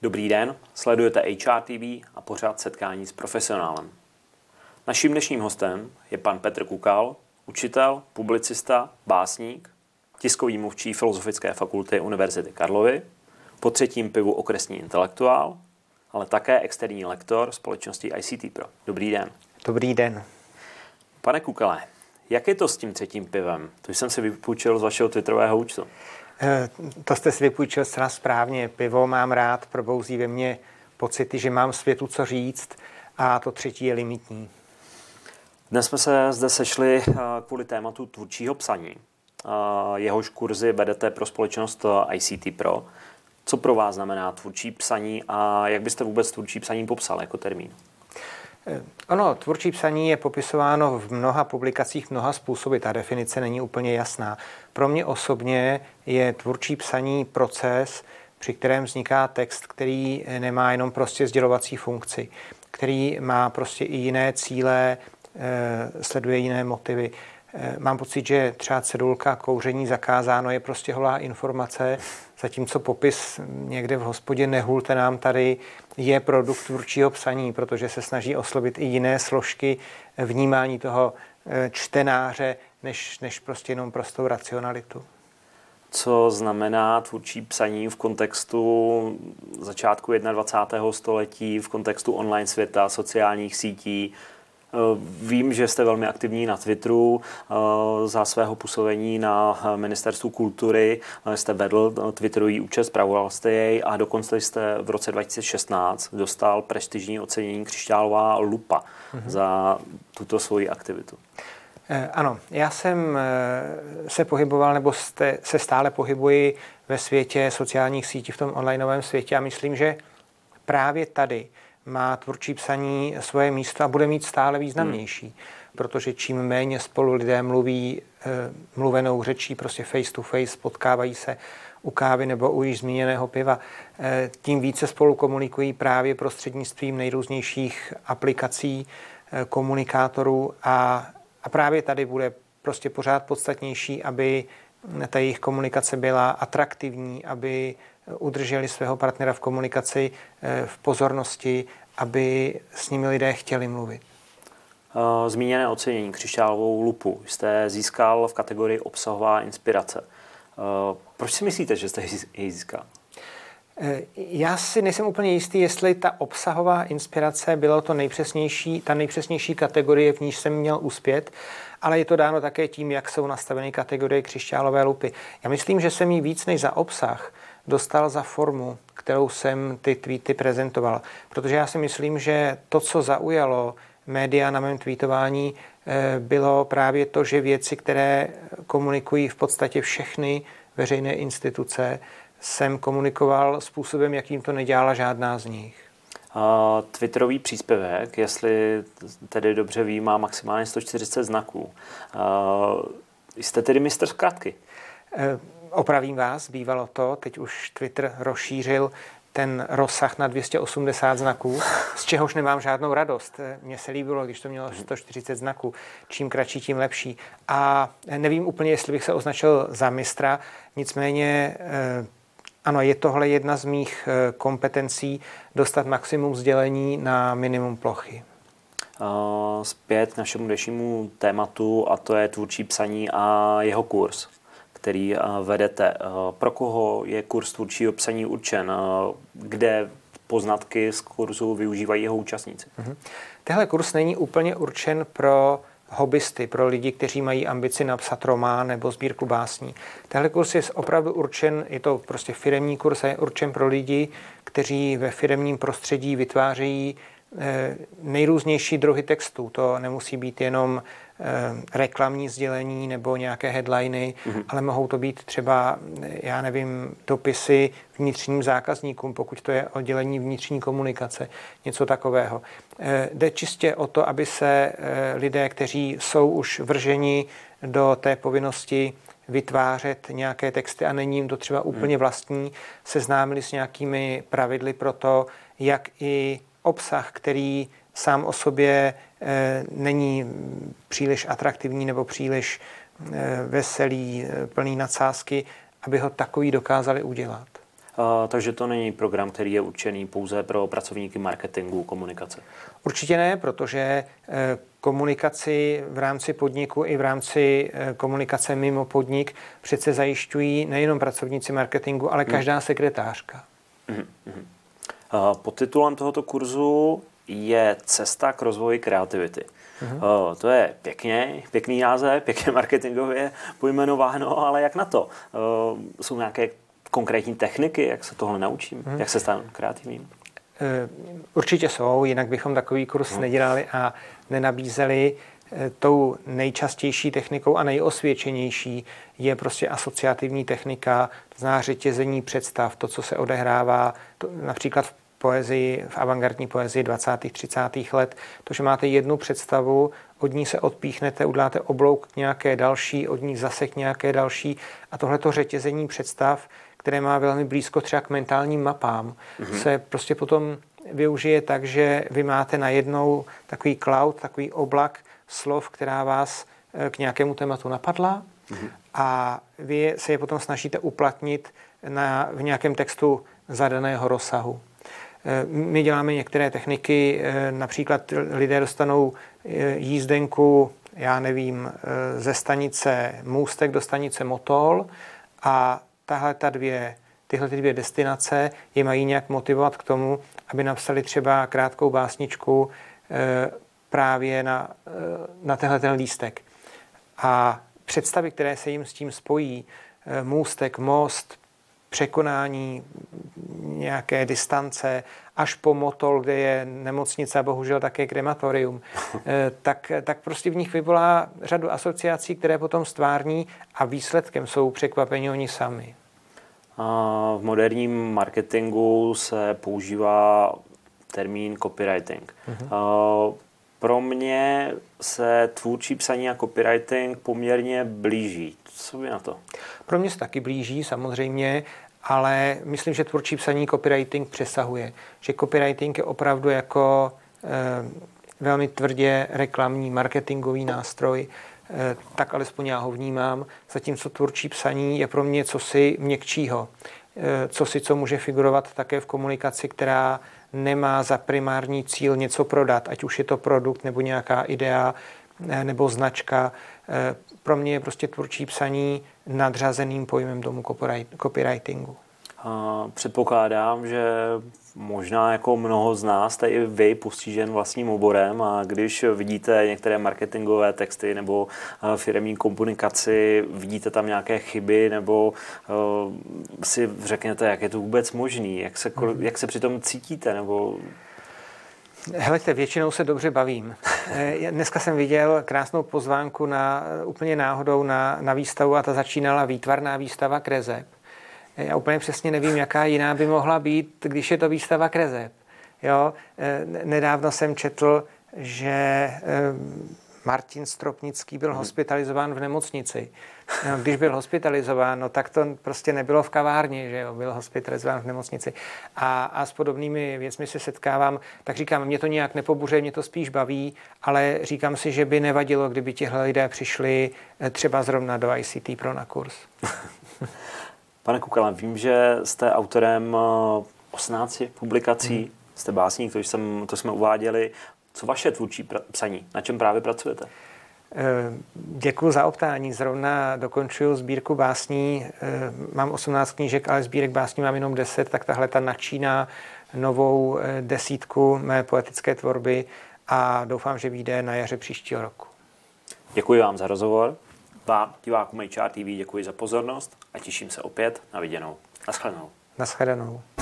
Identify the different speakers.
Speaker 1: Dobrý den, sledujete HR TV a pořád setkání s profesionálem. Naším dnešním hostem je pan Petr Kukal, učitel, publicista, básník, tiskový mluvčí Filozofické fakulty Univerzity Karlovy, po třetím pivu okresní intelektuál, ale také externí lektor společnosti ICT Pro. Dobrý den.
Speaker 2: Dobrý den.
Speaker 1: Pane Kukale, jak je to s tím třetím pivem? To jsem si vypůjčil z vašeho twitterového účtu.
Speaker 2: To jste si vypůjčil zcela správně. Pivo mám rád, probouzí ve mně pocity, že mám světu co říct a to třetí je limitní.
Speaker 1: Dnes jsme se zde sešli kvůli tématu tvůrčího psaní. Jehož kurzy vedete pro společnost ICT Pro. Co pro vás znamená tvůrčí psaní a jak byste vůbec tvůrčí psaní popsal jako termín?
Speaker 2: Ono, tvůrčí psaní je popisováno v mnoha publikacích mnoha způsoby. Ta definice není úplně jasná. Pro mě osobně je tvůrčí psaní proces, při kterém vzniká text, který nemá jenom prostě sdělovací funkci, který má prostě i jiné cíle, sleduje jiné motivy. Mám pocit, že třeba cedulka kouření zakázáno je prostě holá informace, zatímco popis někde v hospodě nehulte nám tady je produkt tvůrčího psaní, protože se snaží oslovit i jiné složky vnímání toho čtenáře, než prostě jenom prostou racionalitu.
Speaker 1: Co znamená tvůrčí psaní v kontextu začátku 21. století, v kontextu online světa, sociálních sítí? Vím, že jste velmi aktivní na Twitteru, za svého působení na Ministerstvu kultury jste vedl twitterový účet, spravoval jste jej a dokonce jste v roce 2016 dostal prestižní ocenění Křišťálová lupa za tuto svoji aktivitu.
Speaker 2: Ano, já jsem se pohyboval, nebo se stále pohybuji ve světě sociálních sítí, v tom onlineovém světě a myslím, že právě tady má tvůrčí psaní svoje místo a bude mít stále významnější, protože čím méně spolu lidé mluví mluvenou řečí, prostě face to face, potkávají se u kávy nebo u již zmíněného piva, tím více spolu komunikují právě prostřednictvím nejrůznějších aplikací, komunikátorů a právě tady bude prostě pořád podstatnější, aby ta jejich komunikace byla atraktivní, aby udrželi svého partnera v komunikaci, v pozornosti, aby s nimi lidé chtěli mluvit.
Speaker 1: Zmíněné ocenění Křišťálovou lupu jste získal v kategorii obsahová inspirace. Proč si myslíte, že jste ji získal?
Speaker 2: Já si nejsem úplně jistý, jestli ta obsahová inspirace byla ta nejpřesnější kategorie, v níž jsem měl uspět, ale je to dáno také tím, jak jsou nastaveny kategorie Křišťálové lupy. Já myslím, že jsem jí víc než za obsah dostal za formu, kterou jsem ty tweety prezentoval. Protože já si myslím, že to, co zaujalo média na mém tweetování, bylo právě to, že věci, které komunikují v podstatě všechny veřejné instituce, jsem komunikoval způsobem, jakým to nedělala žádná z nich.
Speaker 1: Twitterový příspěvek, jestli tedy dobře vím, má maximálně 140 znaků. Jste tedy mistr zkrátky?
Speaker 2: Opravím vás, bývalo to, teď už Twitter rozšířil ten rozsah na 280 znaků, z čehož nemám žádnou radost. Mně se líbilo, když to mělo 140 znaků. Čím kratší, tím lepší. A nevím úplně, jestli bych se označil za mistra, nicméně ano, je tohle jedna z mých kompetencí dostat maximum sdělení na minimum plochy.
Speaker 1: Zpět k našemu dnešnímu tématu, a to je tvůrčí psaní a jeho kurz, který vedete. Pro koho je kurz tvůrčího psaní určen? Kde poznatky z kurzu využívají jeho účastníci?
Speaker 2: Tehle kurz není úplně určen pro hobbysty, pro lidi, kteří mají ambici napsat román nebo sbírku básní. Tehle kurz je opravdu určen, je to prostě firemní kurz a je určen pro lidi, kteří ve firemním prostředí vytvářejí nejrůznější druhy textů. To nemusí být jenom reklamní sdělení nebo nějaké headliny, ale mohou to být třeba, já nevím, dopisy vnitřním zákazníkům, pokud to je oddělení vnitřní komunikace, něco takového. Jde čistě o to, aby se lidé, kteří jsou už vrženi do té povinnosti vytvářet nějaké texty a není jim to třeba úplně vlastní, seznámili s nějakými pravidly pro to, jak i obsah, který sám o sobě není příliš atraktivní nebo příliš veselý, plný nadsázky, aby ho takový dokázali udělat.
Speaker 1: Takže to není program, který je určený pouze pro pracovníky marketingu, komunikace.
Speaker 2: Určitě ne, protože komunikaci v rámci podniku i v rámci komunikace mimo podnik přece zajišťují nejenom pracovníci marketingu, ale každá sekretářka.
Speaker 1: Podtitulem tohoto kurzu je Cesta k rozvoji kreativity. To je pěkný název, pěkně marketingově pojmenováno, ale jak na to? Jsou nějaké konkrétní techniky, jak se tohle naučím? Jak se stanu kreativním?
Speaker 2: Určitě jsou, jinak bychom takový kurz nedělali a nenabízeli. Tou nejčastější technikou a nejosvědčenější je prostě asociativní technika, to znamená řetězení představ, to, co se odehrává například v poezii, v avantgardní poezii 20. 30. let, to, že máte jednu představu, od ní se odpíchnete, uděláte oblouk k nějaké další, od ní zase k nějaké další a tohleto řetězení představ, které má velmi blízko třeba k mentálním mapám, se prostě potom využije tak, že vy máte najednou takový cloud, takový oblak slov, která vás k nějakému tématu napadla a vy se je potom snažíte uplatnit v nějakém textu zadaného rozsahu. My děláme některé techniky, například lidé dostanou jízdenku, já nevím, ze stanice Můstek do stanice Motol a tyhle dvě destinace je mají nějak motivovat k tomu, aby napsali třeba krátkou básničku právě na tenhle lístek. A představy, které se jim s tím spojí, můstek, most, překonání nějaké distance, až po Motol, kde je nemocnice a bohužel také krematorium, tak prostě v nich vyvolá řadu asociací, které potom stvární a výsledkem jsou překvapení oni sami.
Speaker 1: V moderním marketingu se používá termín copywriting. Pro mě se tvůrčí psaní a copywriting poměrně blíží. Co by na to?
Speaker 2: Pro mě se taky blíží, samozřejmě, ale myslím, že tvůrčí psaní copywriting přesahuje. Že copywriting je opravdu jako velmi tvrdě reklamní marketingový nástroj, tak alespoň já ho vnímám, zatímco tvůrčí psaní je pro mě cosi měkčího, co může figurovat také v komunikaci, která nemá za primární cíl něco prodat, ať už je to produkt nebo nějaká idea nebo značka. Pro mě je prostě tvůrčí psaní nadřazeným pojmem tomu copywritingu.
Speaker 1: Předpokládám, že možná jako mnoho z nás jste i vy postižen vlastním oborem a když vidíte některé marketingové texty nebo firemní komunikaci, vidíte tam nějaké chyby nebo si řeknete, jak je to vůbec možný, jak se přitom cítíte nebo...
Speaker 2: Helejte, většinou se dobře bavím. Dneska jsem viděl krásnou pozvánku úplně náhodou na výstavu a ta začínala výtvarná výstava kreseb. Já úplně přesně nevím, jaká jiná by mohla být, když je to výstava kreseb. Jo? Nedávno jsem četl, že Martin Stropnický byl hospitalizován v nemocnici. Když byl hospitalizován, no, tak to prostě nebylo v kavárně, že jo? Byl hospitalizován v nemocnici. A s podobnými věcmi se setkávám, tak říkám, mě to nějak nepobuře, mě to spíš baví, ale říkám si, že by nevadilo, kdyby tihle lidé přišli třeba zrovna do ICT Pro na kurz.
Speaker 1: Pane Kukala, vím, že jste autorem 18 publikací, jste básník, to jsme uváděli. Co vaše tvůrčí psaní? Na čem právě pracujete?
Speaker 2: Děkuji za optání. Zrovna dokončuju sbírku básní. Mám 18 knížek, ale sbírek básní mám jenom 10, tak tahle ta načíná novou 10 mé poetické tvorby a doufám, že vyjde na jaře příštího roku.
Speaker 1: Děkuji vám za rozhovor. Vám, divákům HR TV, děkuji za pozornost a těším se opět na viděnou. Naschledanou.
Speaker 2: Naschledanou.